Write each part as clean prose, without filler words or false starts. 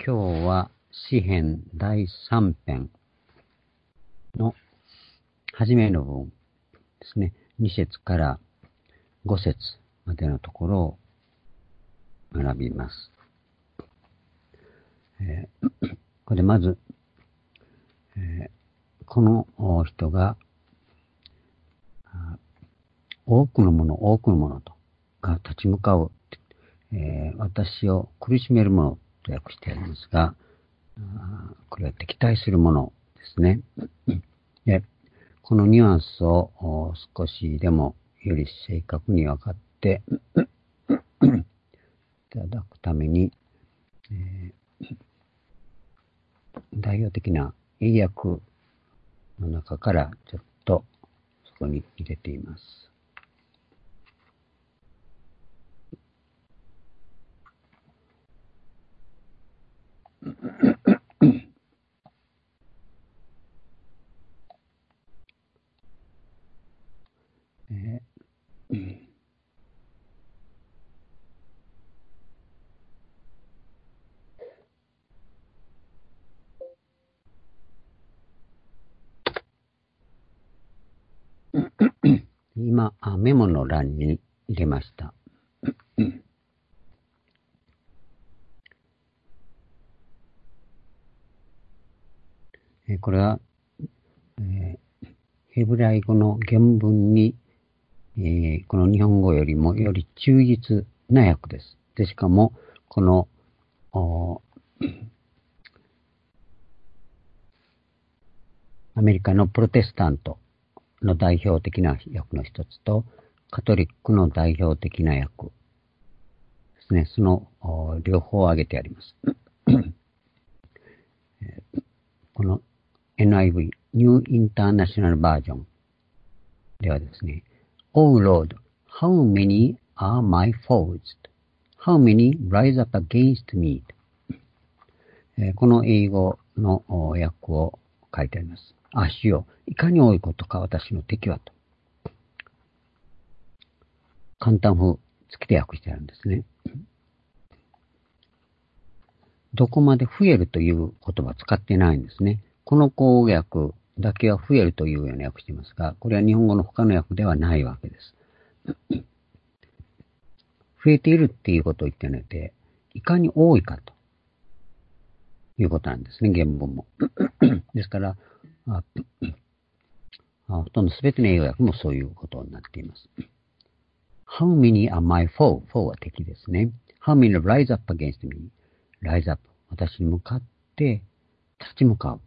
今日は詩編第3編の初めの部分ですね。2節から5節までのところを学びます。これでまず、この人が多くのものとが立ち向かう、私を苦しめるものと訳してありますが、これは敵対するものですね。で、このニュアンスを少しでもより正確に分かっていただくために、代表的な英訳の中からちょっとそこに入れています。今、メモの欄に入れました。これは、ヘブライ語の原文に、この日本語よりもより忠実な訳です。で、しかも、この、アメリカのプロテスタントの代表的な訳の一つと、カトリックの代表的な訳ですね。その両方を挙げてあります。この NIV、New International Version ではですね、Oh Lord, how many are my foes? How many rise up against me? この英語の訳を書いてあります。主よ、いかに多いことか私の敵はと。簡単風付きで訳してあるんですね。どこまで増えるという言葉を使ってないんですね。この公訳だけは増えるというように訳していますが、これは日本語の他の訳ではないわけです。増えているっていうことを言ってなくて、いかに多いかということなんですね、原文も。ですから、ほとんどすべての英語訳もそういうことになっています。How many are my foe? Foe は敵ですね。How many rise up against me? Rise up. 私に向かって立ち向かう。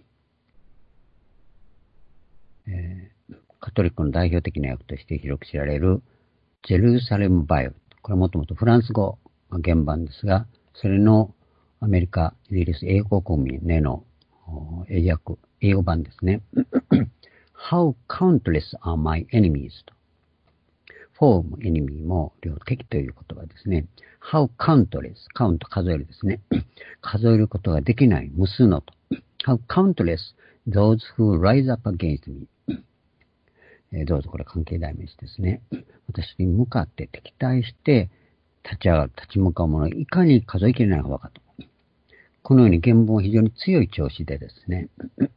カトリックの代表的な訳として広く知られるジェルサレムバイオ。これはもともとフランス語が原版ですが、それのアメリカ、イギリス、英国民での英語版ですね。How countless are my enemies? と。foe も enemy も両敵という言葉ですね。How countless, count 数えるですね。数えることができない無数のと。How countless those who rise up against me. どうぞこれ関係代名詞ですね。私に向かって敵対して立ち向かうものをいかに数えきれないほどかと。このように原文は非常に強い調子でですね、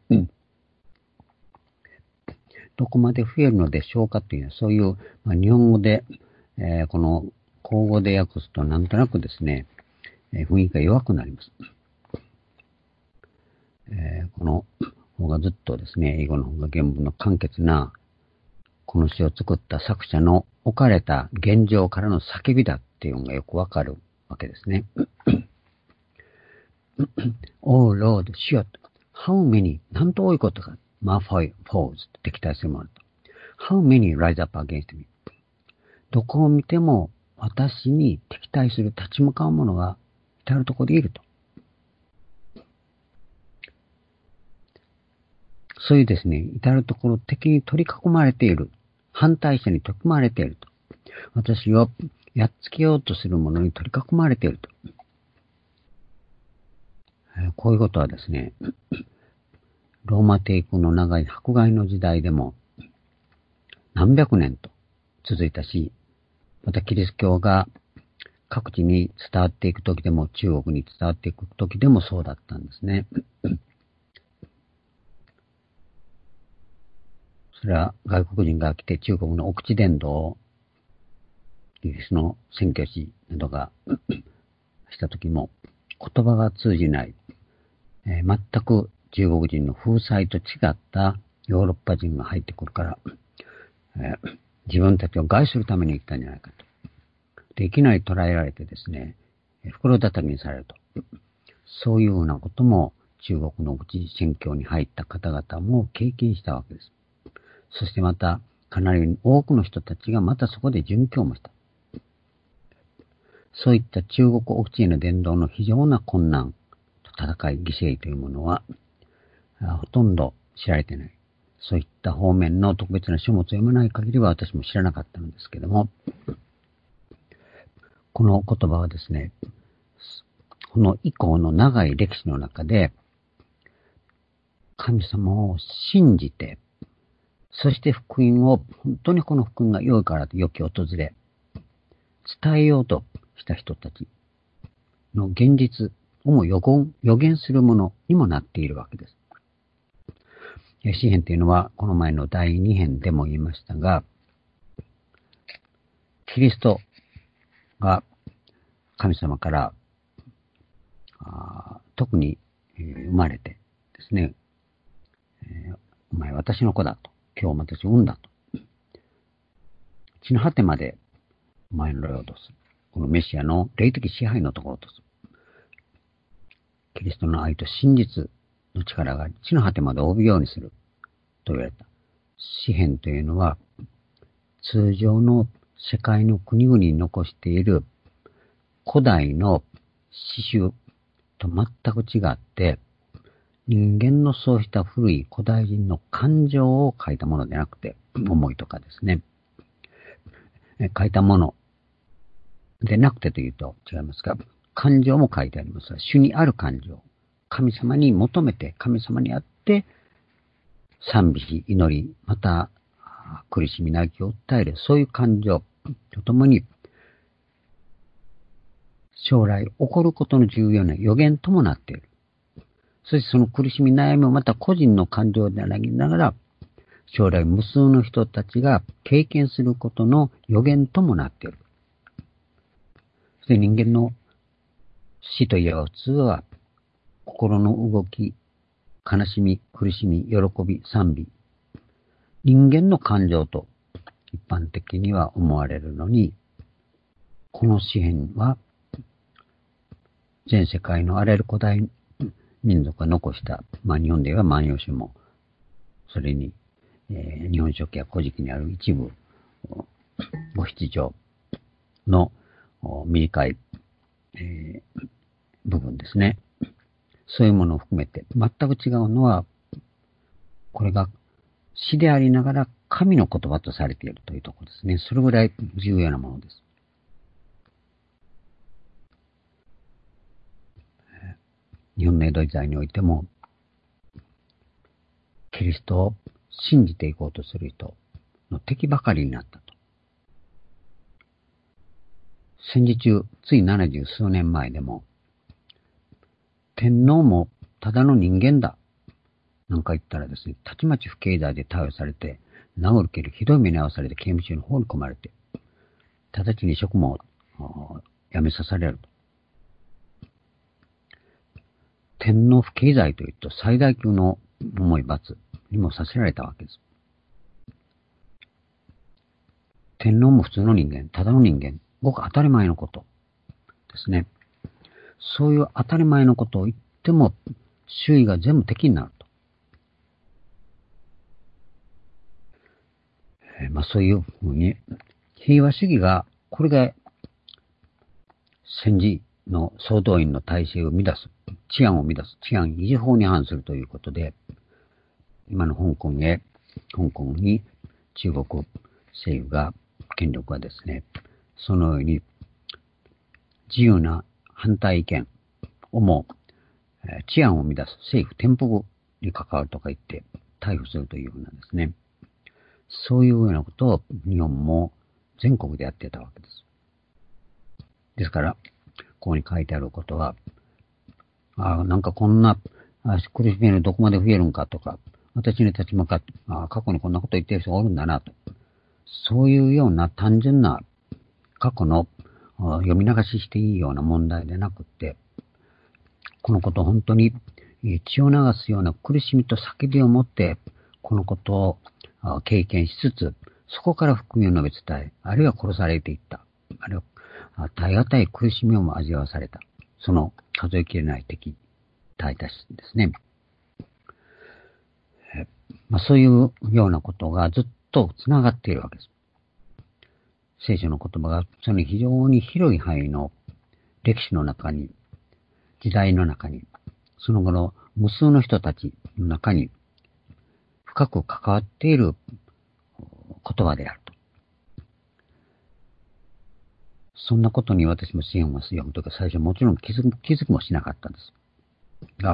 どこまで増えるのでしょうかという、そういう、日本語で、この口語で訳すとなんとなくですね、雰囲気が弱くなります。この方がずっとですね、英語の方が原文の簡潔な、この詩を作った作者の置かれた現状からの叫びだっていうのがよくわかるわけですね。Oh Lord, 主よ、how many、なんと多いことか、my foes、敵対するものと。How many rise up against me? どこを見ても私に敵対する、立ち向かうものが至るところでいると。そういうですね、至るところ敵に取り囲まれている。反対者に取り囲まれていると。私をやっつけようとする者に取り囲まれていると。こういうことはですね、ローマ帝国の長い迫害の時代でも何百年と続いたし、またキリスト教が各地に伝わっていくときでも、中国に伝わっていくときでもそうだったんですね。それは外国人が来て中国の奥地伝道をイギリスの宣教師などがしたときも言葉が通じない、全く中国人の風采と違ったヨーロッパ人が入ってくるから、自分たちを害するために行ったんじゃないかと。で、いきなり捕らえられてですね、袋叩きにされると。そういうようなことも中国の奥地宣教に入った方々も経験したわけです。そしてまた、かなり多くの人たちがまたそこで殉教もした。そういった中国奥地への伝道の非常な困難と戦い、犠牲というものは、ほとんど知られていない。そういった方面の特別な書物を読まない限りは私も知らなかったのですけども、この言葉はですね、この以降の長い歴史の中で、神様を信じて、そして福音を、本当にこの福音が良いからと良き訪れ、伝えようとした人たちの現実をも予言するものにもなっているわけです。詩編というのは、この前の第2編でも言いましたが、キリストが神様から特に生まれてですね、お前私の子だと。今日私を産んだと。地の果てまでお前の領とする。このメシアの霊的支配のところとする。キリストの愛と真実の力が地の果てまで帯びようにする。と言われた。詩編というのは、通常の世界の国々に残している古代の詩集と全く違って、人間のそうした古い古代人の感情を書いたものでなくて、思いとかですね、書いたものでなくてというと違いますが、感情も書いてありますが、主にある感情、神様に求めて、神様にあって、賛美し、祈り、また苦しみ泣きを訴える、そういう感情とともに、将来起こることの重要な予言ともなっている。そしてその苦しみ悩みをまた個人の感情でありながら、将来無数の人たちが経験することの予言ともなっている。そして人間の死といえば普通は、心の動き、悲しみ、苦しみ、喜び、賛美。人間の感情と一般的には思われるのに、この詩編は、全世界のあらゆる古代民族が残した、日本では万葉集も、それに、日本書紀や古事記にある一部、五七条の短い、部分ですね。そういうものを含めて、全く違うのは、これが詩でありながら神の言葉とされているというところですね。それぐらい重要なものです。日本の江戸時代においても、キリストを信じていこうとする人の敵ばかりになったと。戦時中、つい70数年前でも、天皇もただの人間だ。なんか言ったらですね、たちまち不敬罪で逮捕されて、名を受けるひどい目に遭わされて刑務所に放り込まれて、直ちに職務を辞めさせられると。天皇不敬罪というと最大級の重い罰にもさせられたわけです。天皇も普通の人間、ただの人間、ごく当たり前のことですね。そういう当たり前のことを言っても、周囲が全部敵になると。そういうふうに、平和主義が、これが戦時の総動員の体制を乱す、治安を乱す、治安維持法に反するということで、今の香港に中国政府が、権力がですね、そのように自由な反対意見をも治安を乱す政府転覆に関わるとか言って逮捕するというようなですね、そういうようなことを日本も全国でやってたわけです。 ですから、ここに書いてあることは、なんかこんな苦しみのどこまで増えるんかとか、私に立ち向かって、過去にこんなこと言ってる人がおるんだなと。そういうような単純な過去の読み流ししていいような問題でなくって、このことを本当に血を流すような苦しみと叫びを持って、このことを経験しつつ、そこから福音を述べ伝え、あるいは殺されていった。あるいは耐え難い苦しみをも味わわされた。その数えきれない敵対たちですね。そういうようなことがずっと繋がっているわけです。聖書の言葉がその非常に広い範囲の歴史の中に、時代の中に、その後の無数の人たちの中に深く関わっている言葉であると。そんなことに私も詩篇を読むときは最初もちろん気づきもしなかったんです。が、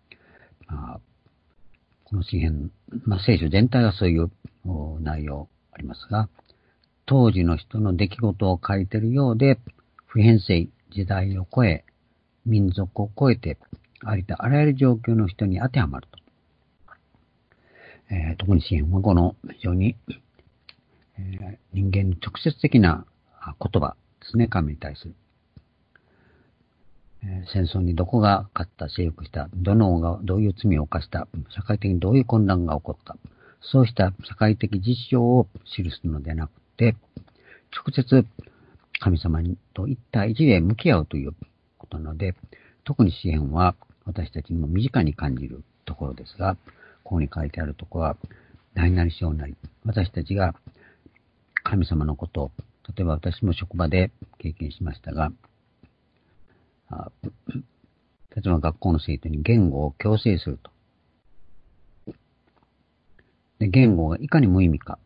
この詩篇、聖書全体はそういう内容ありますが、当時の人の出来事を書いているようで、普遍性、時代を超え、民族を超えて、ありとあらゆる状況の人に当てはまると。特に詩篇はこの非常に、人間の直接的な言葉ですね、神に対する。戦争にどこが勝った、征服した、どういう罪を犯した、社会的にどういう混乱が起こった、そうした社会的実情を記すのではなくて、直接神様と一対一で向き合うということなので、特に詩篇は私たちにも身近に感じるところですが、ここに書いてあるところは、大なり小なり、私たちが神様のことを、例えば私も職場で経験しましたが、例えば学校の生徒に言語を強制すると。で、言語がいかに無意味か、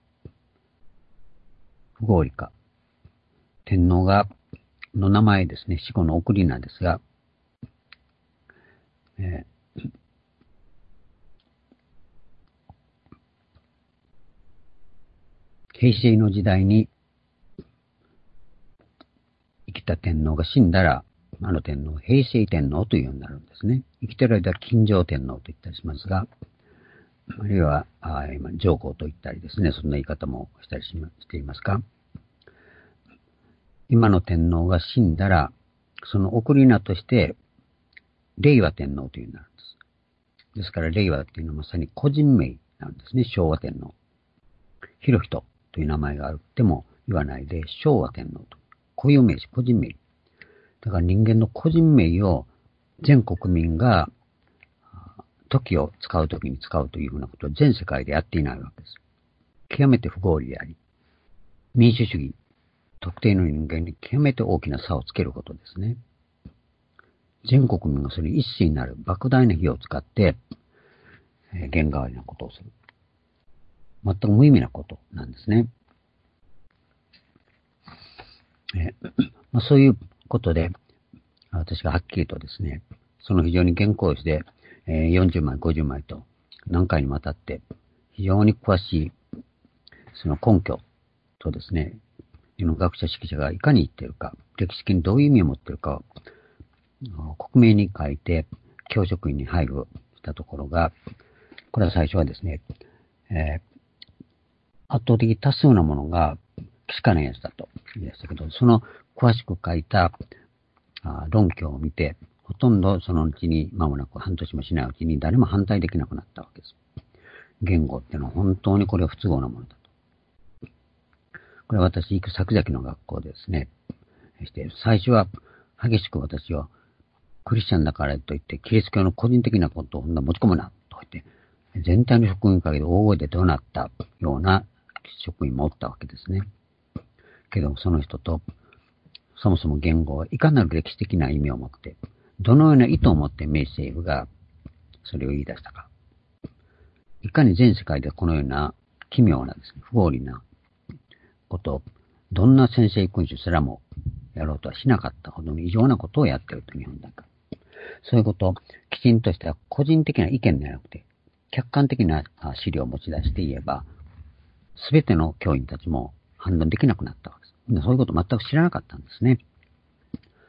不合理か。天皇の名前ですね、死後の送りなんですが、平成の時代に生きた天皇が死んだら、あの天皇、平成天皇というようになるんですね。生きてる間は金城天皇と言ったりしますが、あるいは、今、上皇と言ったりですね、そんな言い方もしたりしていますが、今の天皇が死んだら、その送り名として、令和天皇というようになるんです。ですから、令和っていうのはまさに個人名なんですね、昭和天皇。広人という名前があっても言わないで、昭和天皇と。固有名詞、個人名。だから人間の個人名を全国民が時を使うときに使うというふうなことを全世界でやっていないわけです。極めて不合理であり、民主主義、特定の人間に極めて大きな差をつけることですね。全国民がそれ一致になる莫大な費用を使って、弦代わりなことをする。全く無意味なことなんですね。そういうことで、私がはっきりとですね、その非常に原稿紙で、40枚、50枚と何回にわたって非常に詳しいその根拠とですね、学者識者がいかに言っているか、歴史的にどういう意味を持っているかを克明に書いて教職員に配布したところが、これは最初はですね、圧倒的多数のものがけしからんやつだと言いましたけど、その詳しく書いた論拠を見て、ほとんどそのうちに間もなく半年もしないうちに誰も反対できなくなったわけです。言語っていうのは本当にこれは不都合なものだと。これは私行く先々の学校でですね、最初は激しく私はクリスチャンだからといってキリスト教の個人的なことを持ち込むなと言って、全体の職員会で大声で怒鳴ったような職員もおったわけですね。けどその人と、そもそも言語はいかなる歴史的な意味を持って、どのような意図を持って明政府がそれを言い出したか。いかに全世界でこのような奇妙なですね、不合理なことを、どんな先制君主すらもやろうとはしなかったほどの異常なことをやっていると、日本だから。そういうことをきちんとした個人的な意見ではなくて、客観的な資料を持ち出して言えば、すべての教員たちも反論できなくなったわけです。そういうことを全く知らなかったんですね。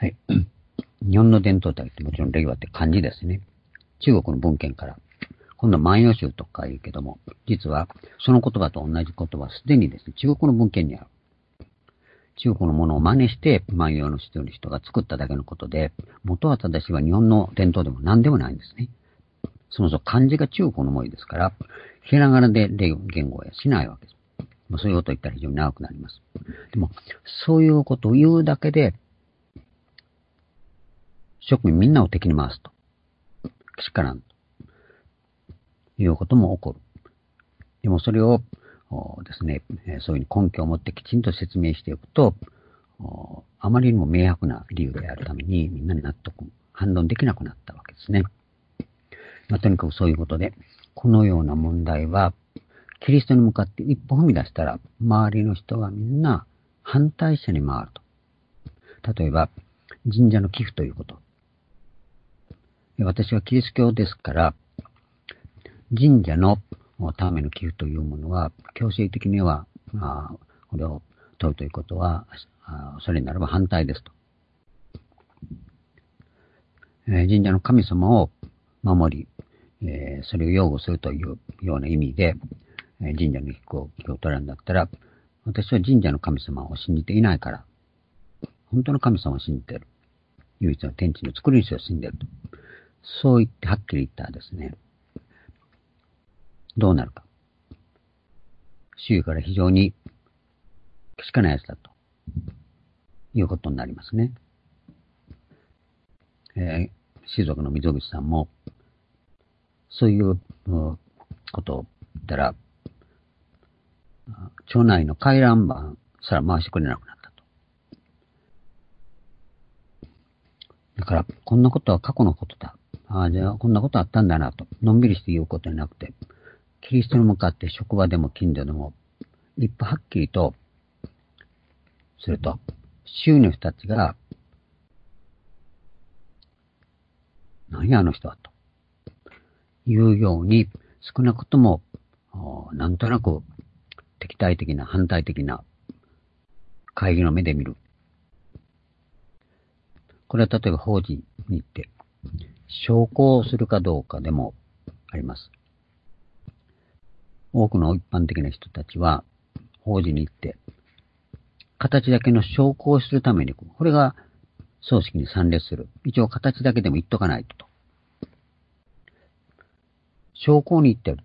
はい。日本の伝統体ってもちろん令和って漢字ですね。中国の文献から。今度は万葉集とか言うけども、実はその言葉と同じ言葉はすでにですね、中国の文献にある。中国のものを真似して万葉の人が作っただけのことで、元は正しいは日本の伝統でも何でもないんですね。そもそも漢字が中国の文字ですから、ひらがなで言語はしないわけです。そういうことを言ったら非常に長くなります。でも、そういうことを言うだけで、職民みんなを敵に回すと。けしからんということも起こる。でもそれをですね、そういう根拠を持ってきちんと説明していくと、あまりにも明白な理由であるためにみんなに納得、反論できなくなったわけですね。とにかくそういうことで、このような問題は、キリストに向かって一歩踏み出したら、周りの人がみんな反対者に回ると。例えば、神社の寄付ということ。私はキリスト教ですから、神社のための寄付というものは、強制的には、これを取るということは、それならば反対ですと。神社の神様を守り、それを擁護するというような意味で、神社の寄付を取るんだったら、私は神社の神様を信じていないから、本当の神様を信じている。唯一の天地の作り主を信じていると。そう言ってはっきり言ったらですね、どうなるか。周囲から非常にけしからないやつだということになりますね。静岡の溝口さんも、そういうことを言ったら、町内の回覧板すら回してくれなくなったと。だから、こんなことは過去のことだ。じゃあ、こんなことあったんだなと。のんびりして言うことじゃなくて、キリストに向かって職場でも近所でも、一歩はっきりと、すると、周囲の人たちが、何やあの人はと。いうように、少なくとも、なんとなく、敵対的な、反対的な、会議の目で見る。これは例えば法事に行って、証拠をするかどうかでもあります。多くの一般的な人たちは、法事に行って、形だけの証拠をするために、これが葬式に参列する。一応形だけでも言っとかないと。証拠に行ってる。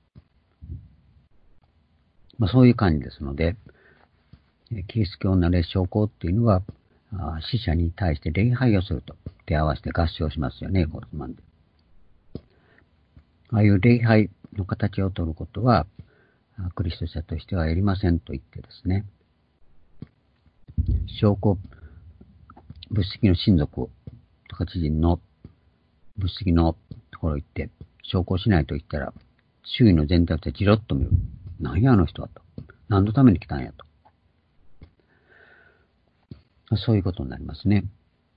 そういう感じですので、キリスト教の証拠っていうのは、死者に対して礼拝をすると。手合わせて合唱しますよね、これつまんで。ああいう礼拝の形を取ることは、クリスト者としてはやりませんと言ってですね、証拠、仏式の親族とか知人の仏式のところ行って、証拠をしないと言ったら、周囲の全体をじろっと見る。何やあの人はと。何のために来たんやと。そういうことになりますね。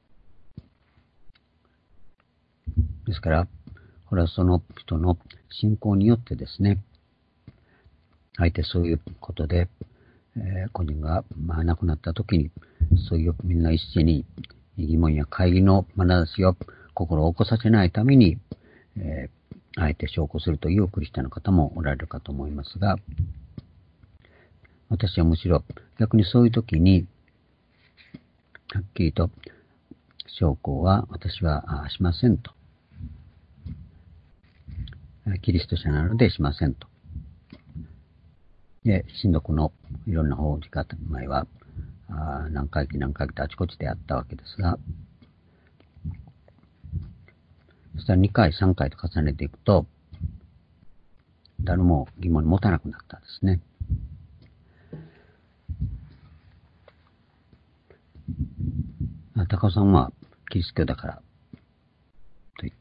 ですから、これはその人の信仰によってですね、相手そういうことで、個人が亡くなった時に、そういうみんな一斉に疑問や会議の眼差しを心を起こさせないために、あえて証拠するというクリスチャンの方もおられるかと思いますが、私はむしろ逆にそういう時に、はっきりと証拠は私はしませんと。キリスト者なのでしませんと。で、親族のいろんな法事方前は何回とあちこちであったわけですが、そしたら2回、3回と重ねていくと、誰も疑問に持たなくなったんですね。高尾さんはキリスト教だから、と言って。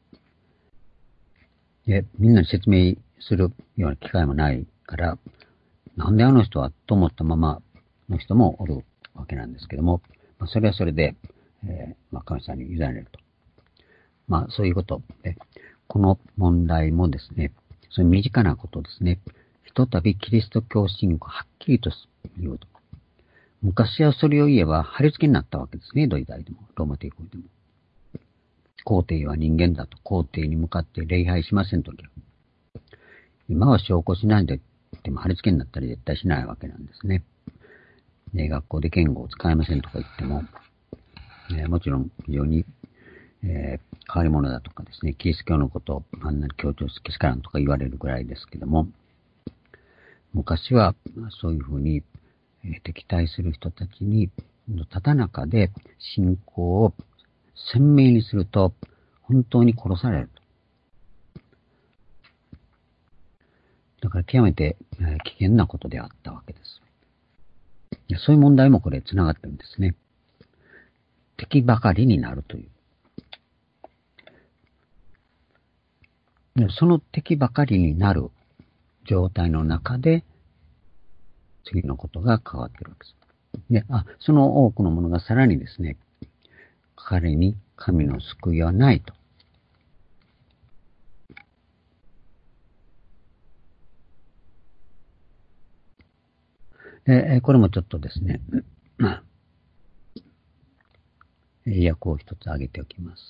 で、みんなに説明するような機会もないから、なんであの人はと思ったままの人もおるわけなんですけども、それはそれで、神様に委ねると。そういうことで、この問題もですね、そういう身近なことですね。ひとたびキリスト教信仰をはっきりと言うと。 昔はそれを言えば貼り付けになったわけですね、土時代でも、ローマ帝国でも。皇帝は人間だと、皇帝に向かって礼拝しませんと。今は証拠しないででも貼り付けになったり絶対しないわけなんですね。学校で言語を使えませんとか言っても、もちろん非常に、変わり者だとかですね、キリスト教のことをあんなに強調すけしからんとか言われるぐらいですけども、昔はそういうふうに、敵対する人たちに、ただ中で信仰を鮮明にすると、本当に殺されると。だから極めて危険なことであったわけです。そういう問題もこれ繋がってるんですね。敵ばかりになるという。その敵ばかりになる状態の中で、次のことが変わっているわけです。で、その多くのものがさらにですね、彼に神の救いはないと。で、これもちょっとですね、訳を一つ挙げておきます。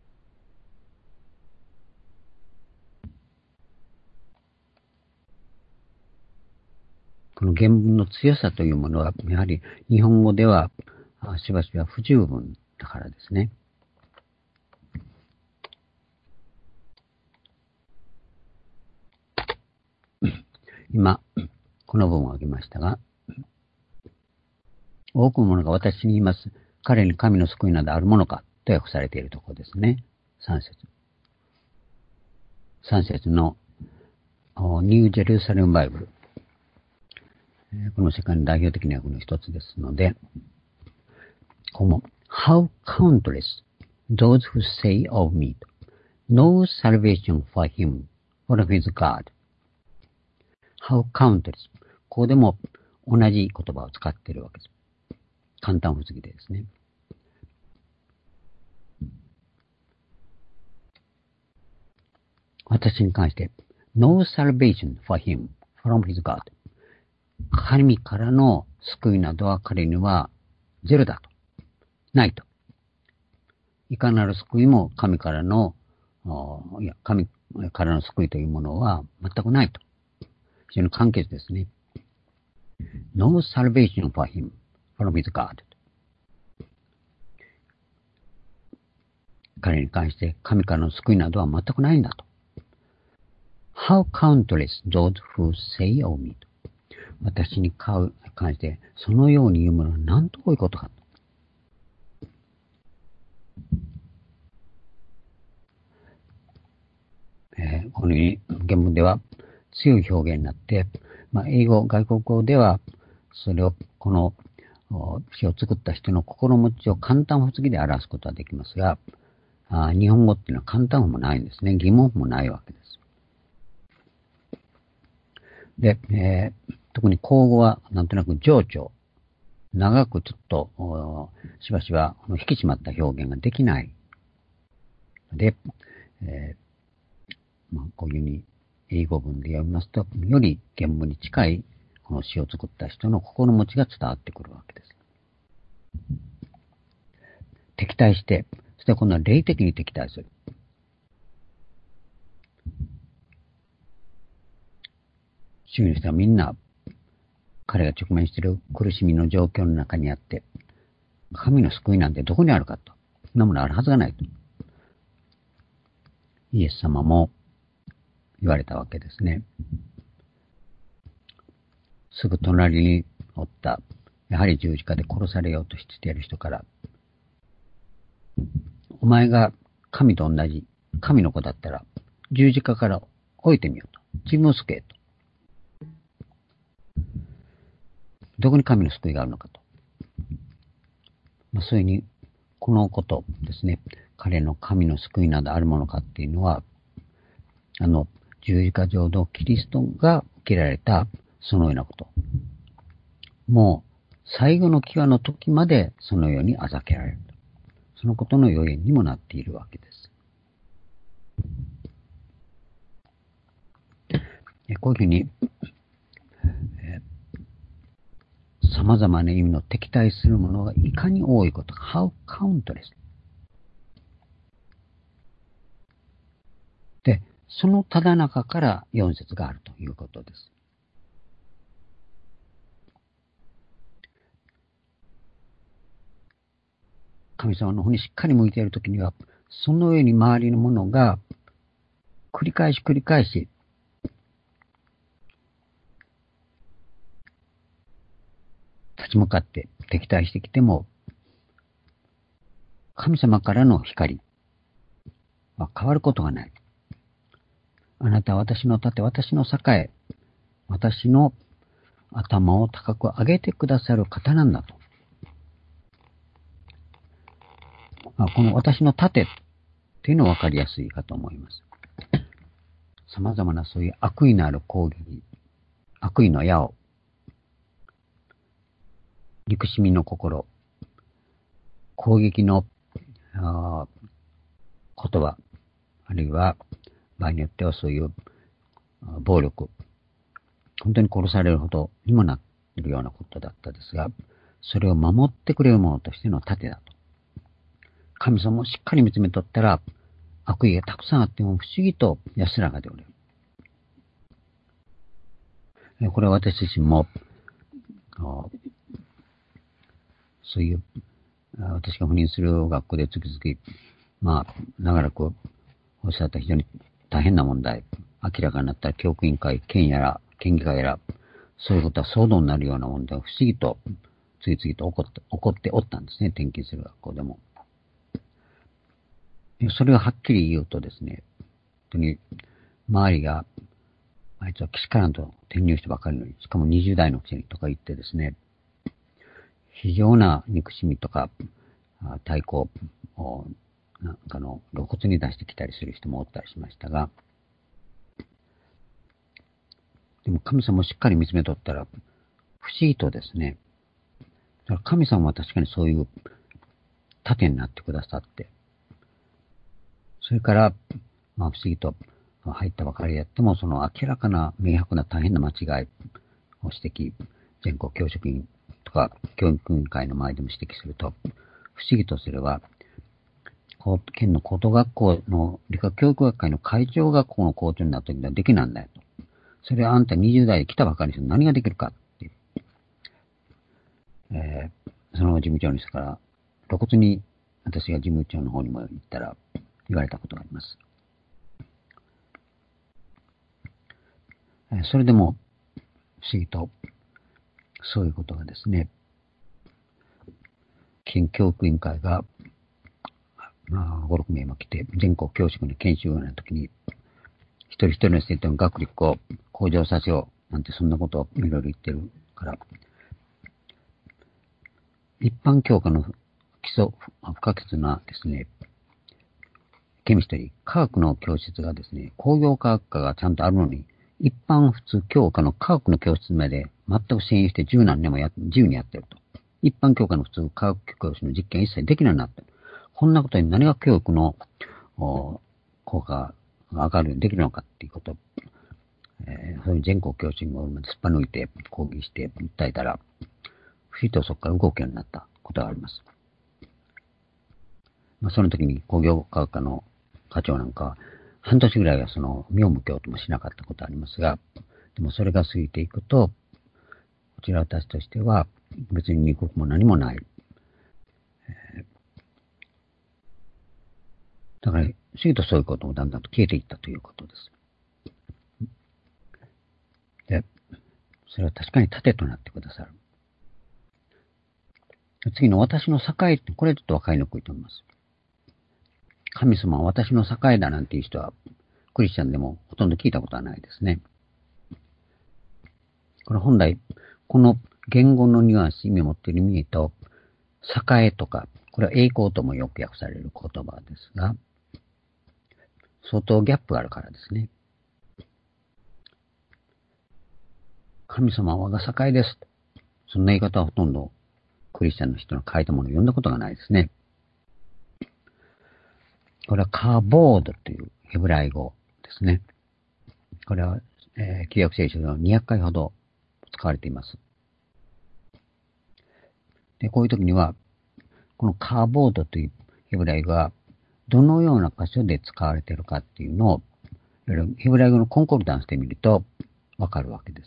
この原文の強さというものは、やはり日本語ではしばしば不十分だからですね。今、この文を挙げましたが、多くの者が私に言います。彼に神の救いなどあるものかと訳されているところですね。3節。3節のニュージェルサレムバイブル。この世界の代表的な訳の一つですので、この How countless those who say of me, no salvation for him, for his God.How countless. ここでも同じ言葉を使っているわけです。簡単不思議でですね。私に関して、no salvation for him from his God. 神からの救いなどは彼にはゼロだと。ないと。いかなる救いも神からの救いというものは全くないと。非常に簡潔ですね。No salvation for him from his God. 彼に関して神からの救いなどは全くないんだと。How countless those who say of me. 私に関してそのように言うものは何と多いことかと。このように原文では強い表現になって、英語、外国語ではそれをこの詩を作った人の心持ちを簡単不思議で表すことはできますが、日本語っていうのは簡単もないんですね。疑問もないわけです。で、特に口語はなんとなく情緒、長くちょっとしばしば引き締まった表現ができないので、こういうふうに英語文で読みますと、より原文に近いこの詩を作った人の心持ちが伝わってくるわけです。敵対して、そして今度は霊的に敵対する。周囲の人はみんな彼が直面している苦しみの状況の中にあって、神の救いなんてどこにあるかと。そんなものあるはずがないと。イエス様も言われたわけですね。すぐ隣におった、やはり十字架で殺されようとしている人から、お前が神と同じ、神の子だったら、十字架から置いてみようと。自分を救えと。どこに神の救いがあるのかと。そういうふうに、このことですね、彼の神の救いなどあるものかっていうのは、十字架上のキリストが受けられたそのようなこと。もう、最後の際の時までそのようにあざけられる。そのことの予言にもなっているわけです。こういうふうに、 様々な意味の敵対するものがいかに多いことか、how countless。で、そのただ中から4節があるということです。神様の方にしっかり向いているときには、その上に周りのものが繰り返し立ち向かって敵対してきても、神様からの光は変わることがない。あなたは私の盾、私の栄、私の頭を高く上げてくださる方なんだと。この私の盾っていうのは分かりやすいかと思います。様々なそういう悪意のある攻撃、悪意の矢を、憎しみの心、攻撃の言葉、あるいは場合によってはそういう暴力、本当に殺されるほどにもなっているようなことだったですが、それを守ってくれるものとしての盾だと。神様をしっかり見つめとったら、悪意がたくさんあっても不思議と安らかでおれる。これは私自身も、そういう、私が赴任する学校で次々、長らくおっしゃった非常に大変な問題、明らかになった教育委員会、県議会やら、そういうことは騒動になるような問題が不思議と次々と起こっておったんですね、転勤する学校でも。それをはっきり言うとですね、本当に周りが、あいつは岸からと転入してばかりのに、しかも20代のくせにとか言ってですね、非常な憎しみとか対抗をなんかの露骨に出してきたりする人もおったりしましたが、でも神様をしっかり見つめとったら、不思議とですね、神様は確かにそういう盾になってくださって、それから、不思議と入ったばかりやっても、その明らかな明白な大変な間違いを指摘、全国教職員とか教育委員会の前でも指摘すると、不思議とそれは、県の高等学校の理科教育学会の会長がこの校長になった時にはできなんだよと。それはあんた20代で来たばかりにして何ができるかっていう。その事務長の人から露骨に私が事務長の方にも言ったら言われたことがあります。それでも不思議とそういうことがですね、県教育委員会が5、6名も来て全国教職の研修の時に一人一人の生徒の学力を向上させようなんてそんなことをいろいろ言ってるから、一般教科の基礎不可欠なですね、ケミストリー、科学の教室がですね、工業科学科がちゃんとあるのに、一般普通教科の科学の教室まで全く占有して十何年も自由にやってると。一般教科の普通科学教師の実験一切できないようになってる。こんなことに何が教育の効果が上がるようにできるのかっていうこと、そういう全国教師をすっぱ抜いて抗議して訴えたら、不思議とそこから動くようになったことがあります。その時に工業科学科の課長なんか、半年ぐらいは目を向けようともしなかったことありますが、でもそれが過ぎていくと、こちら私としては別に憎くも何もない。だから、過ぎとそういうこともだんだんと消えていったということです。で、それは確かに盾となってくださる。次の私の境って、これちょっと分かりにくいと思います。神様は私の境だなんていう人は、クリスチャンでもほとんど聞いたことはないですね。これ本来、この言語のニュアンス、意味を持っている意味と、栄とか、これは栄光ともよく訳される言葉ですが、相当ギャップがあるからですね。神様は我が栄です。そんな言い方はほとんどクリスチャンの人の書いたものを読んだことがないですね。これはカーボードというヘブライ語ですね。これは、旧約聖書では200回ほど使われています。 で、こういう時には、このカーボードというヘブライ語がどのような箇所で使われているかっていうのを、ヘブライ語のコンコルダンスで見るとわかるわけです。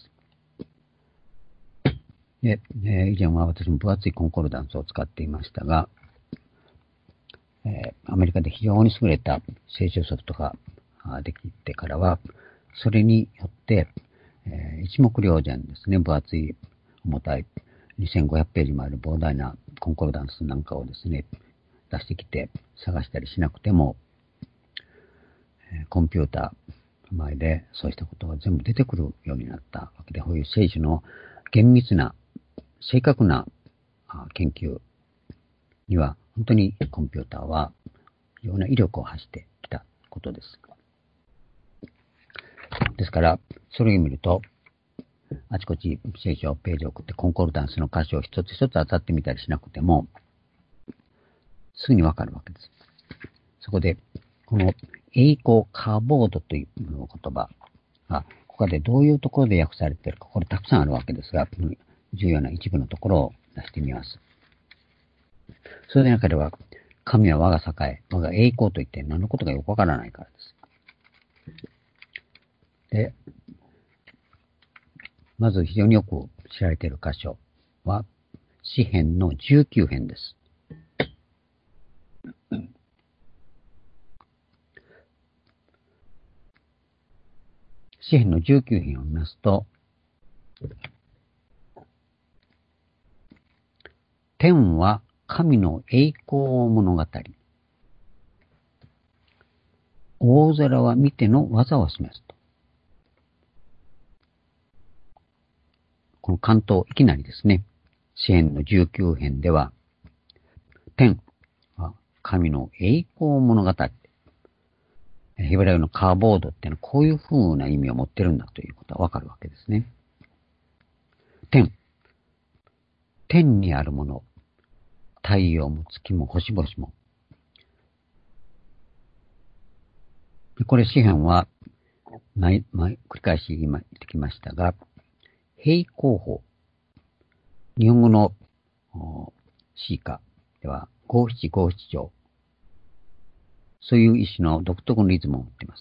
で、以前は私も分厚いコンコルダンスを使っていましたが、アメリカで非常に優れた聖書ソフトができてからは、それによって、一目瞭然ですね、分厚い、重たい、2500ページもある膨大なコンコルダンスなんかをですね、出してきて探したりしなくても、コンピューター前でそうしたことが全部出てくるようになったわけで、こういう聖書の厳密な、正確な研究には、本当にコンピューターは非常な威力を発してきたことです。ですから、それを見ると、あちこち聖書ページを送ってコンコルダンスの箇所を一つ一つ当たってみたりしなくても、すぐにわかるわけです。そこで、この栄光カーボードという言葉が、ここでどういうところで訳されているか、これたくさんあるわけですが、重要な一部のところを出してみます。それの中では、神は我が栄、我が栄光と言って何のことかよくわからないからです。で、まず非常によく知られている箇所は、詩編の19編です。詩編の19編を見ますと、天は神の栄光を物語。大空は見ての技を示すと。この関東いきなりですね、詩編の19編では、天は神の栄光を物語。ヘブライ語のカーボードっていうのはこういう風な意味を持ってるんだということはわかるわけですね。天にあるもの、太陽も月も星々も。これ詩編は繰り返し言ってきましたが、平行法。日本語の詩歌では五七五七調。そういう一種の独特のリズムを持っています。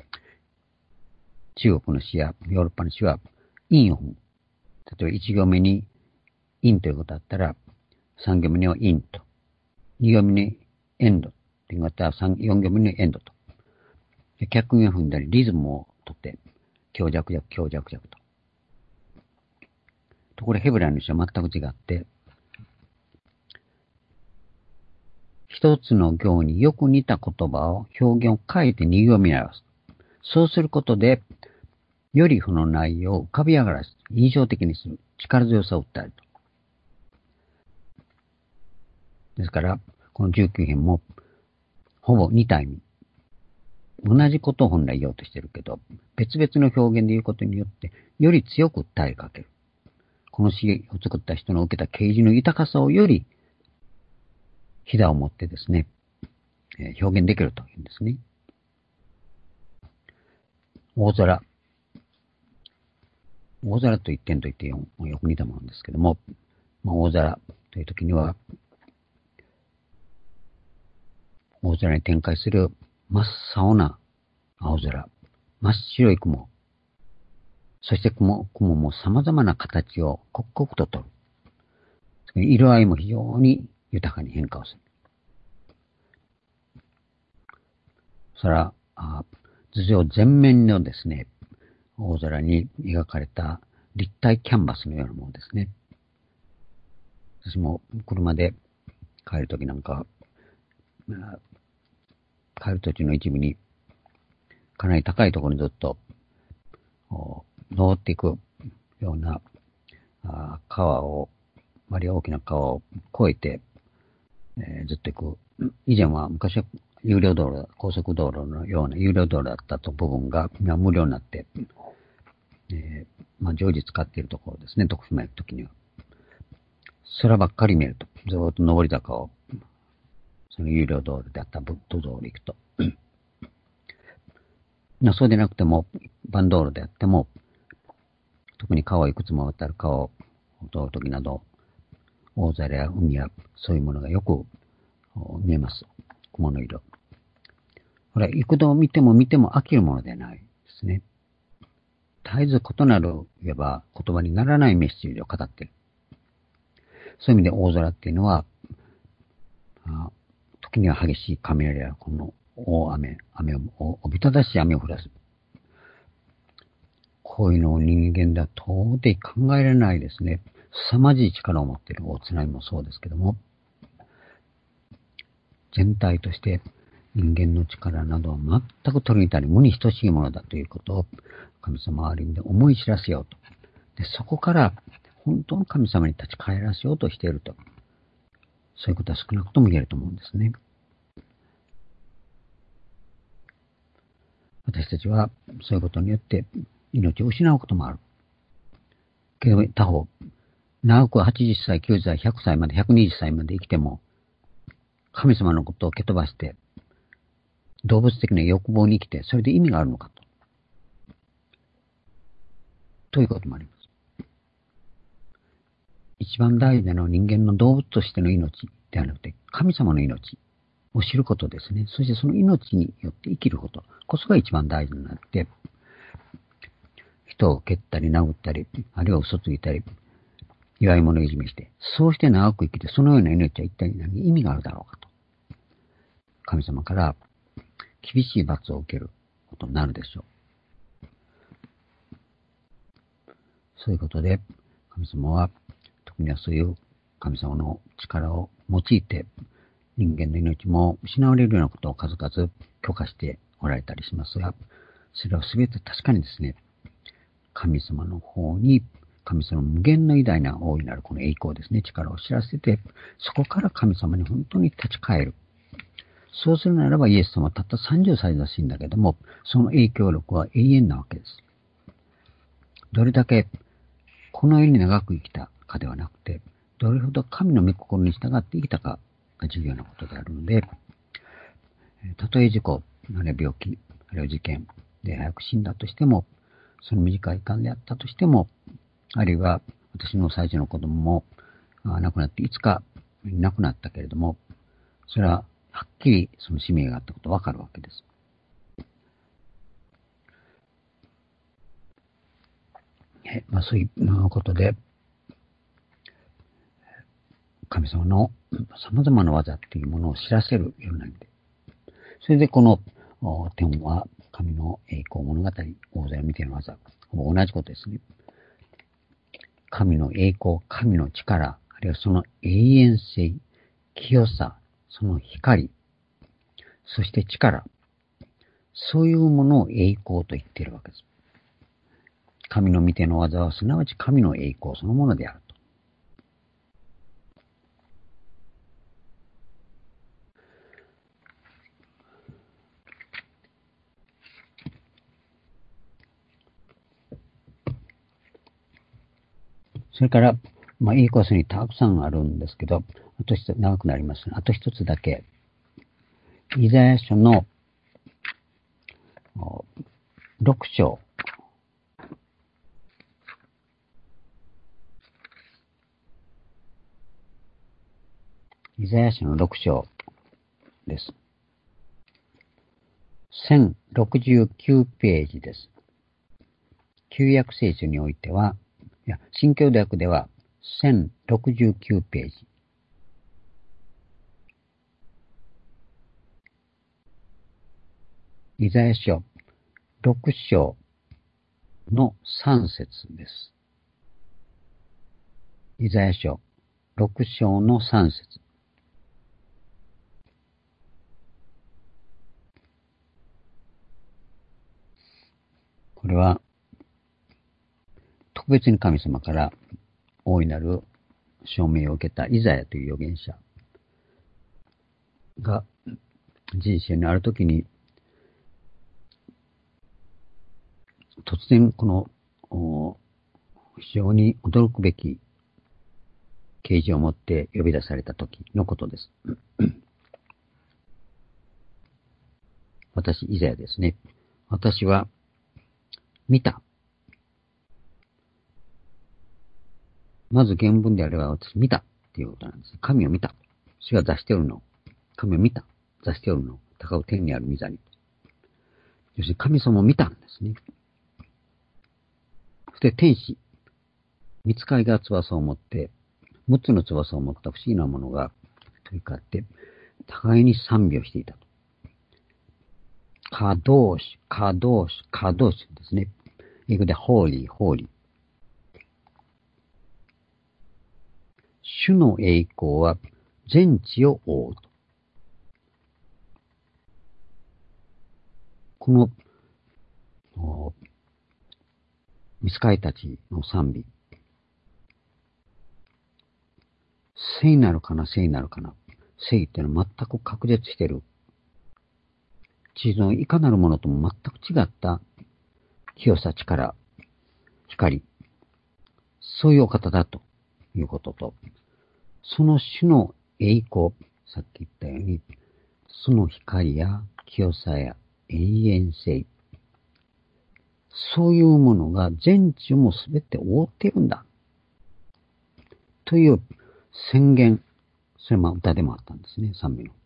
中国の詩やヨーロッパの詩は韻を踏む。例えば1行目に韻ということだったら、3行目には韻と。2行目にエンドということは4行目にエンドと。脚韻を踏んだりリズムをとって、強弱弱強弱弱と。ところヘブライの詩は全く違って、一つの行によく似た言葉を表現を変えて2行目に表す。そうすることで、よりその内容を浮かび上がらせ、印象的にする。力強さを訴えると。ですから、この19編も、ほぼ似た意味。同じことを本来言おうとしてるけど、別々の表現で言うことによって、より強く訴えかける。この詩を作った人の受けた啓示の豊かさをより、ひだを持ってですね、表現できるというんですね。大空。大空と一点と一点をよく似たものですけども、大空という時には、大空に展開する真っ青な青空、真っ白い雲、そして雲も様々な形を刻々ととる。色合いも非常に豊かに変化をする。それは、頭上全面のですね、大空に描かれた立体キャンバスのようなものですね。私も車で帰るときなんか、帰る途中の一部に、かなり高いところにずっと、登っていくような、あまり大きな川を越えて、ずっと行く。以前は昔は有料道路、高速道路のような有料道路だったと部分が今無料になって、常時使っているところですね、徳島行くときには。空ばっかり見ると、ずっと上り坂を、その有料道路であった土道で行くと。そうでなくても、一般道路であっても、特に川をいくつも渡る川を通るときなど、 大空や海やそういうものがよく見えます。雲の色。これは幾度見ても飽きるものではないですね。絶えず異なる、いわば言葉にならないメッセージを語っている。そういう意味で大空っていうのは、時には激しい雷やこの大雨を、おびただしい雨を降らす。こういうのを人間では到底考えられないですね。凄まじい力を持っている大津波もそうですけども、全体として人間の力などは全く取りに足り無に等しいものだということを神様はある意味で思い知らせようと。で、そこから本当の神様に立ち返らせようとしていると。そういうことは少なくとも言えると思うんですね。私たちはそういうことによって命を失うこともある。けど他方、長く80歳、90歳、100歳まで、120歳まで生きても、神様のことを蹴飛ばして、動物的な欲望に生きて、それで意味があるのかと。ということもあります。一番大事なのは人間の動物としての命ではなくて、神様の命を知ることですね。そしてその命によって生きることこそが一番大事になって、人を蹴ったり殴ったり、あるいは嘘ついたり、弱い者いじめして、そうして長く生きて、そのような命は一体何に意味があるだろうかと。神様から厳しい罰を受けることになるでしょう。そういうことで、神様は、特にはそういう神様の力を用いて、人間の命も失われるようなことを数々許可しておられたりしますが、それは全て確かにですね、神様の方に、神様の無限の偉大な大いなるこの栄光ですね、力を知らせて、そこから神様に本当に立ち返る。そうするならばイエス様はたった30歳らしいんだけども、その影響力は永遠なわけです。どれだけこの世に長く生きたかではなくて、どれほど神の御心に従って生きたかが重要なことであるので、たとえ事故、あるいは病気、あるいは事件で早く死んだとしても、その短い間であったとしても、あるいは私の最初の子供も亡くなっていつか亡くなったけれども、それははっきりその使命があったことがわかるわけです。そういうことで、神様の様々な技っていうものを知らせるような意味で。それでこの点は神の栄光物語、大勢見ての技、同じことですね。神の栄光、神の力、あるいはその永遠性、清さ、その光、そして力、そういうものを栄光と言っているわけです。神の御手の技はすなわち神の栄光そのものであると。それから、いいコースにたくさんあるんですけど、あと一つ長くなりますね。あと一つだけ。イザヤ書の6章。イザヤ書の6章です。1069ページです。旧約聖書においては、新共同訳では1069ページ。イザヤ書6章の3節です。イザヤ書6章の3節。これは、特別に神様から大いなる証明を受けたイザヤという預言者が人生にあるときに突然この非常に驚くべき啓示を持って呼び出されたときのことです。私、イザヤですね。私は見た。まず原文であれば私見たってっていうことなんです。神を見た。主が座しておるの。神を見た。座しておるの。高う天にある御座に。要するに神様を見たんですね。そして天使、御使いが翼を持って、6つの翼を持った不思議なものが飛び交って、互いに賛美をしていたと。カドーシュ、カドーシュ、カドーシュですね。英語でホーリー、ホーリー。主の栄光は全地を覆うと。この、御使いたちの賛美。聖なるかな、聖なるかな。聖っていうのは全く隔絶している。地上のいかなるものとも全く違った清さ、力、光。そういうお方だということと、その主の栄光、さっき言ったように、その光や清さや永遠性、そういうものが全地をもすべて覆っているんだ。という宣言、それも歌でもあったんですね、賛美の。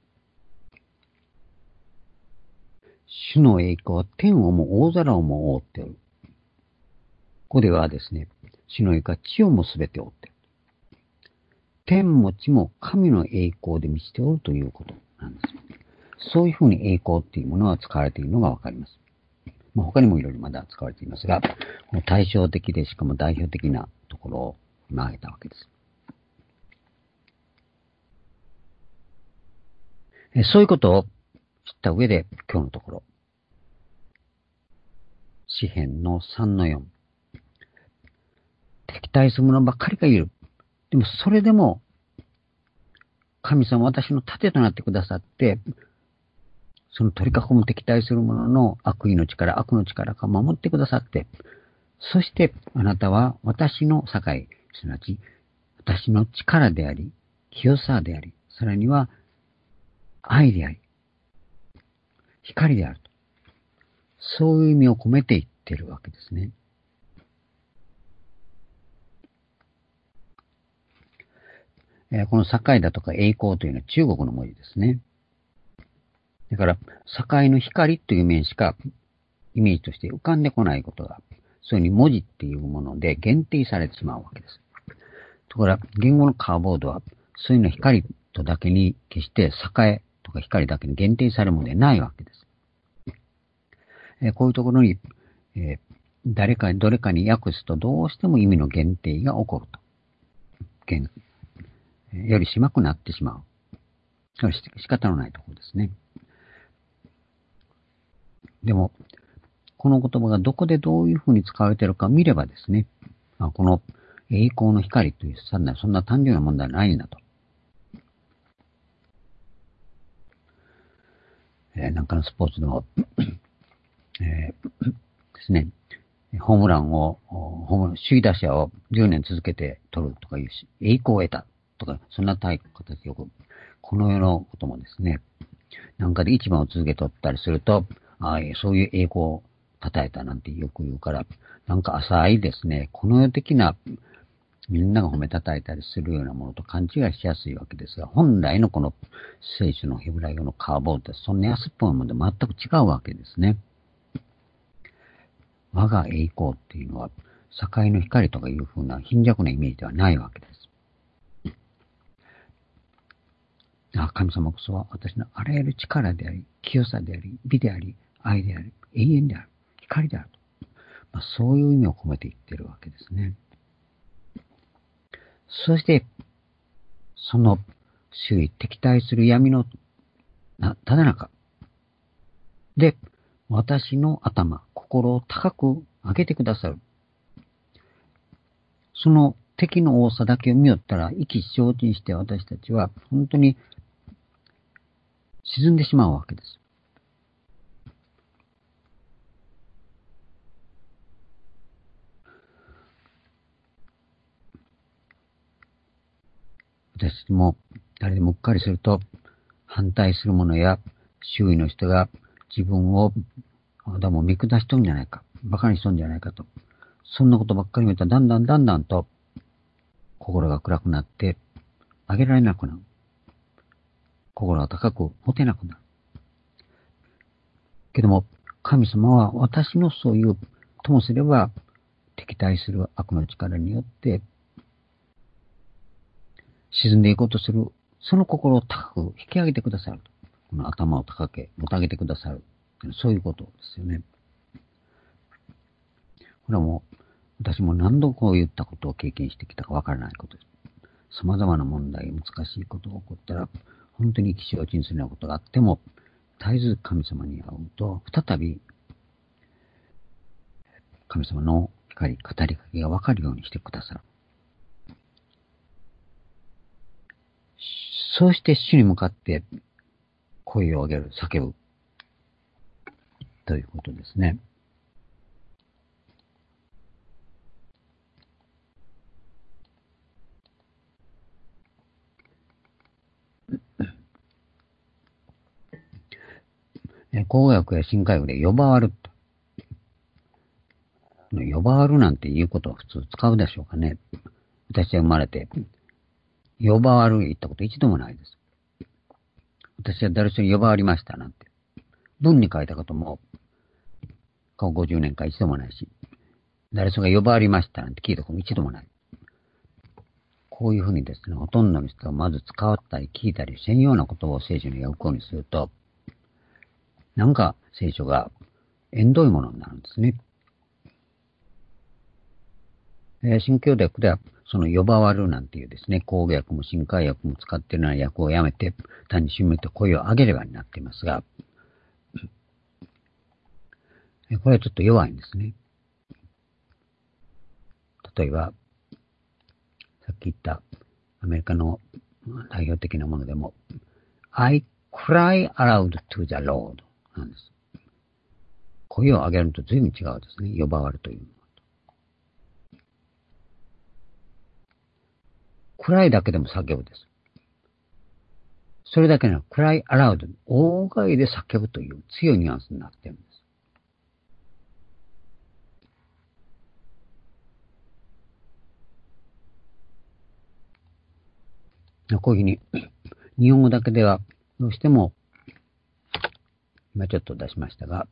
主の栄光は天をも大空をも覆っている。ここではですね、主の栄光は地をもすべて覆っている。天も地も神の栄光で満ちておるということなんです。そういうふうに栄光っていうものは使われているのがわかります。他にもいろいろまだ使われていますが、この対照的でしかも代表的なところを今挙げたわけです。そういうことを知った上で今日のところ。詩編の3の4。敵対する者ばっかりがいる。でもそれでも、神様は私の盾となってくださって、その取り囲む敵対する者の悪意の力、悪の力から守ってくださって、そしてあなたは私の境、すなわち私の力であり、清さであり、さらには愛であり、光であると。そういう意味を込めて言っているわけですね。この境だとか栄光というのは中国の文字ですね。だから、境の光という面しかイメージとして浮かんでこないことが、そういうふうに文字っていうもので限定されてしまうわけです。ところが、言語のカーボードは、そういうの光とだけに決して栄とか光だけに限定されるものではないわけです。こういうところに、どれかに訳すとどうしても意味の限定が起こると。より狭くなってしまう。それは仕方のないところですね。でも、この言葉がどこでどういうふうに使われているかを見ればですね、この栄光の光というそんな単純な問題はないんだと。なんかのスポーツでも、ですね、ホームラン、首位打者を10年続けて取るとかいうし、栄光を得たとか、そんな形よく、この世のこともですね、なんかで一番を続け取ったりすると、そういう栄光を称えたなんてよく言うから、なんか浅いですね、この世的なみんなが褒めたたえたりするようなものと勘違いしやすいわけですが、本来のこの聖書のヘブライ語のカーボールってそんな安っぽいもので全く違うわけですね。我が栄光っていうのは、境の光とかいうふうな貧弱なイメージではないわけです。神様こそは私のあらゆる力であり、清さであり、美であり、愛であり、永遠である、光であると。そういう意味を込めて言っているわけですね。そして、その周囲敵対する闇のただ中で、私の頭、心を高く上げてくださる。その敵の多さだけを見よったら、意気消沈して私たちは本当に沈んでしまうわけです。私も誰でもうっかりすると、反対する者や周囲の人が自分をもう見下しとんじゃないか、馬鹿にしとんじゃないかと、そんなことばっかり見たらだんだんと心が暗くなって、 上げられなくなる。心が高く持てなくなる。けども、神様は私のそういう、ともすれば敵対する悪の力によって、沈んでいこうとする、その心を高く引き上げてくださると。この頭を高く持たげてくださる。そういうことですよね。これはもう、私も何度こういったことを経験してきたかわからないことです。様々な問題、難しいことが起こったら、本当に気象鎮するようなことがあっても、絶えず神様に会うと、再び、神様の光、語りかけがわかるようにしてくださる。そうして主に向かって声を上げる、叫ぶ。ということですね。口語訳や新海訳で呼ばわると。呼ばわるなんていうことは普通使うでしょうかね。私は生まれて、呼ばわる言ったこと一度もないです。私は誰しも呼ばわりましたなんて。文に書いたことも、過去50年間一度もないし、誰しもが呼ばわりましたなんて聞いたことも一度もない。こういうふうにですね、ほとんどの人がまず使ったり聞いたりせんようなことを聖書に訳にすると、なんか聖書が縁遠いものになるんですね。新教訳では、その呼ばわるなんていうですね、口語訳も新海訳も使っているような訳をやめて、単に主めて声を上げればになっていますが、これはちょっと弱いんですね。例えば、さっき言ったアメリカの代表的なものでも、I cry aloud to the Lord なんです。声を上げると随分違うですね。呼ばわるという。cry だけでも叫ぶです。それだけの cry aloud、大声で叫ぶという強いニュアンスになっているんです。こういうふうに、日本語だけではどうしても、今ちょっと出しましたが、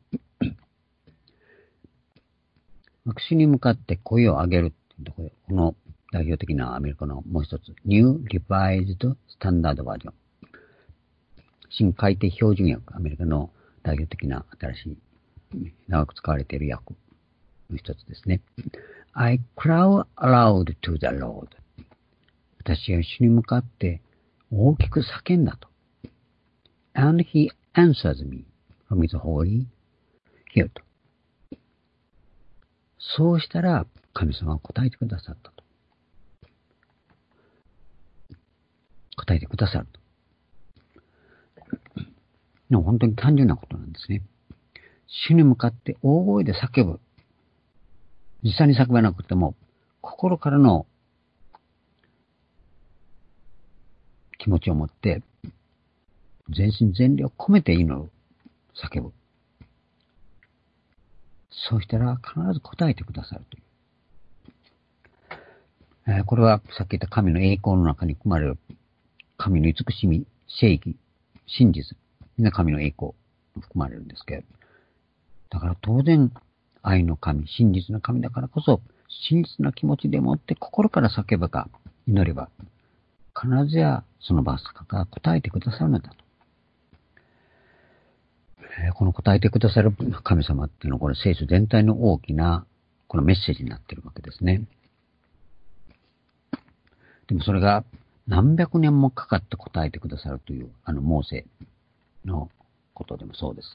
主に向かって声を上げるというところで、この代表的なアメリカのもう一つ、New Revised Standard Version。新改訂標準訳、アメリカの代表的な新しい、長く使われている訳の一つですね。I cry aloud to the Lord。私は主に向かって大きく叫んだと。And he answers me from his holy hill と。そうしたら神様は答えてくださったと。答えてくださると。でも本当に単純なことなんですね。主に向かって大声で叫ぶ。実際に叫ばなくても、心からの気持ちを持って、全身全霊を込めて祈る。叫ぶ。そうしたら必ず答えてくださるという。これはさっき言った神の栄光の中に含まれる神の慈しみ、正義、真実、みんな神の栄光含まれるんですけど、だから当然愛の神、真実の神だからこそ、真実な気持ちでもって心から叫べば、祈れば、必ずやその場が答えてくださるのだと。この答えてくださる神様っていうのは、これ聖書全体の大きなこのメッセージになっているわけですね。でもそれが何百年もかかって答えてくださるという、モーセのことでもそうです。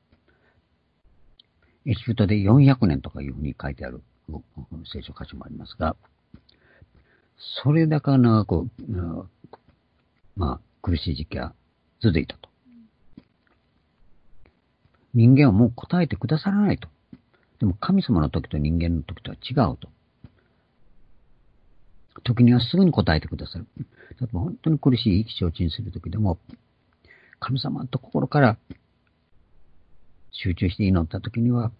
エジプトで400年とかいうふうに書いてある聖書箇所もありますが、それだけ長く、苦しい時期が続いたと。人間はもう答えてくださらないと。でも神様の時と人間の時とは違うと。時にはすぐに答えてくださる。例えば本当に苦しい気象鎮する時でも、神様と心から集中して祈った時には、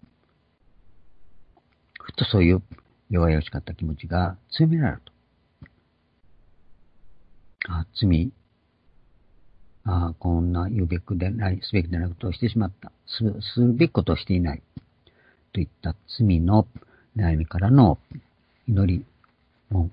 ふっとそういう弱々しかった気持ちが強められると。 罪、こんな言うべきでない、すべきでないことをしてしまった。するべきことをしていない。といった罪の悩みからの祈りも、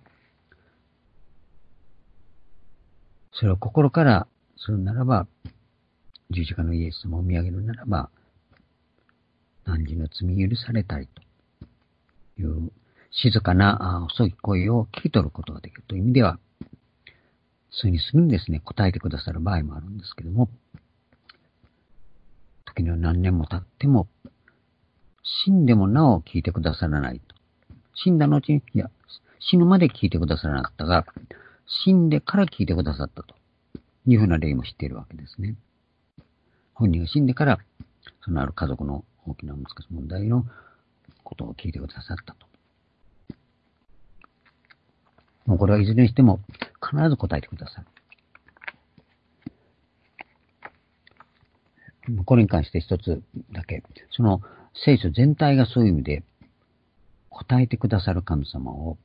それを心からするならば、十字架のイエス様を見上げるならば、汝の罪許されたりという静かな細い声を聞き取ることができるという意味では、それにすぐにですね、答えてくださる場合もあるんですけども、時には何年も経っても、死んでもなお聞いてくださらないと。死んだ後に、死ぬまで聞いてくださらなかったが、死んでから聞いてくださったというふうな例も知っているわけですね。本人が死んでから、そのある家族の大きな難しい問題のことを聞いてくださったと。もうこれはいずれにしても必ず答えてくださる。これに関して一つだけ、その聖書全体がそういう意味で答えてくださる神様を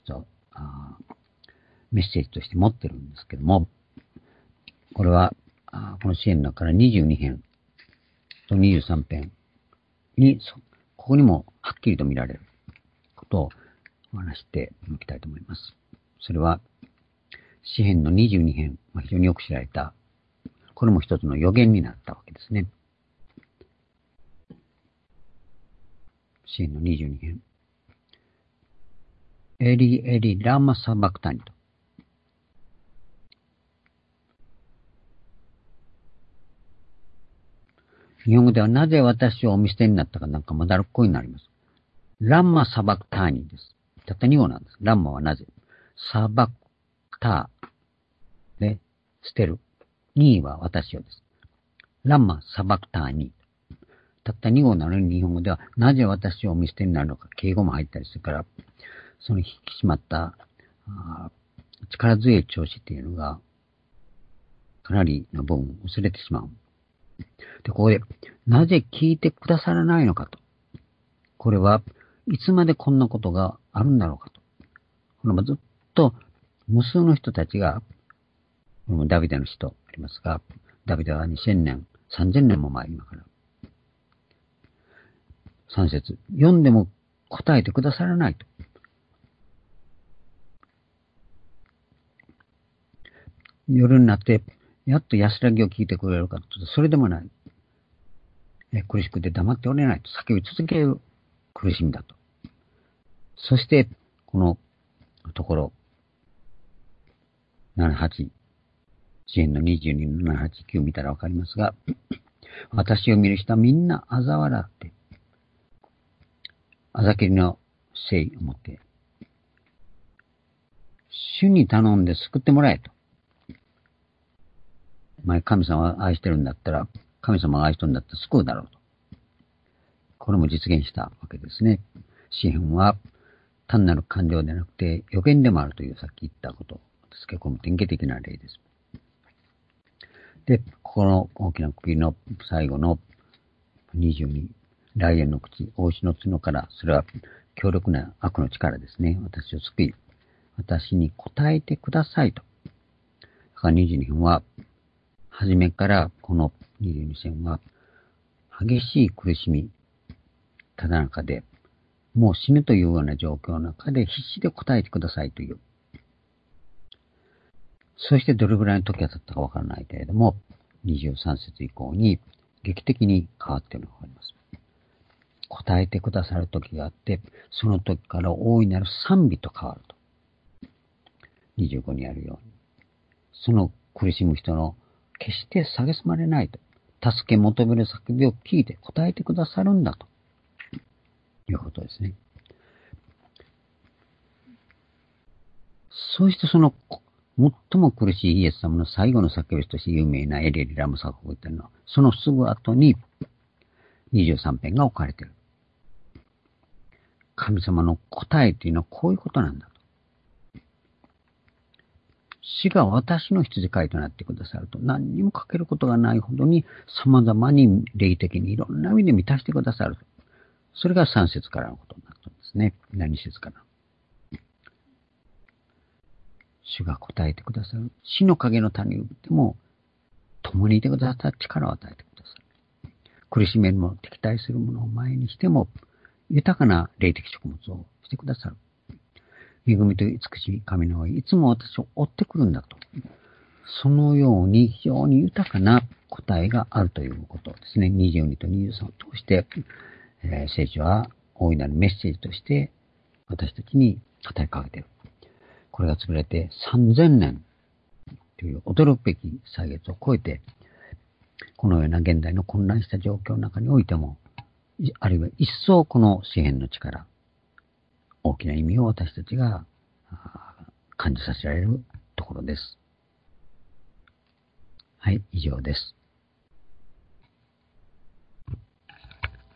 メッセージとして持ってるんですけども、これはこの支援の中から22編と23編に、ここにもはっきりと見られることをお話しておきたいと思います。それは、詩編の22編、非常によく知られた、これも一つの予言になったわけですね。詩編の22編。エリエリラマサバクタニと。日本語ではなぜ私をお見捨てになったかなんかまだるっこいになります。ランマサバクターニです。たった2語なんです。ランマはなぜ。サバクターで捨てる。ニーは私をです。ランマサバクターニ。たった2語なのに日本語ではなぜ私をお見捨てになるのか敬語も入ったりするから、その引き締まった力強い調子っていうのがかなりの部分を薄れてしまう。で、ここで、なぜ聞いてくださらないのかと。これはいつまでこんなことがあるんだろうかと。これもずっと無数の人たちが、ダビデの死とありますが、ダビデは2000年、3000年も前今から。3節、読んでも答えてくださらないと。夜になって、やっと安らぎを聞いてくれるかと。それでもない。苦しくて黙っておれないと叫び続ける苦しみだと。そして、このところ、78、詩編の22の789見たらわかりますが、私を見る人はみんな嘲笑って、あざけりの誠意を持って、主に頼んで救ってもらえと。神様を愛してるんだったら、神様が愛してるんだったら救うだろうと。これも実現したわけですね。詩編は単なる感情でなくて予言でもあるというさっき言ったことですけど、この典型的な例です。で、ここの大きな区切りの最後の22、雷炎の口、大牛の角から、それは強力な悪の力ですね。私を救い、私に答えてくださいと。だから22編は、初めからこの22編は、激しい苦しみ、ただ中で、もう死ぬというような状況の中で必死で答えてくださいという。そしてどれぐらいの時が経ったかわからないけれども、23節以降に劇的に変わっているのがわかります。答えてくださる時があって、その時から大いなる賛美と変わると。25にあるように。その苦しむ人の決して蔑まれないと。助け求める叫びを聞いて答えてくださるんだと。いうことですね。そしてその最も苦しいイエス様の最後の叫びとして有名なエレリラムサコというのは、そのすぐ後に23編が置かれている。神様の答えというのはこういうことなんだと。死が私の羊飼いとなってくださると、何にもかけることがないほどに様々に霊的にいろんな意味で満たしてくださる。それが3節からのことになったんですね。2節から。 主が答えてくださる。死の影の谷でも、共にいてくださった力を与えてくださる。苦しめるもの、敵対するものを前にしても、豊かな霊的食物をしてくださる。恵みと美しい神の愛、いつも私を追ってくるんだと。そのように非常に豊かな答えがあるということですね。22と23を通して、聖書は大いなるメッセージとして私たちに語りかけている。これが作られて3000年という驚くべき歳月を超えて、このような現代の混乱した状況の中においても、あるいは一層この詩篇の力、大きな意味を私たちが感じさせられるところです。はい、以上です。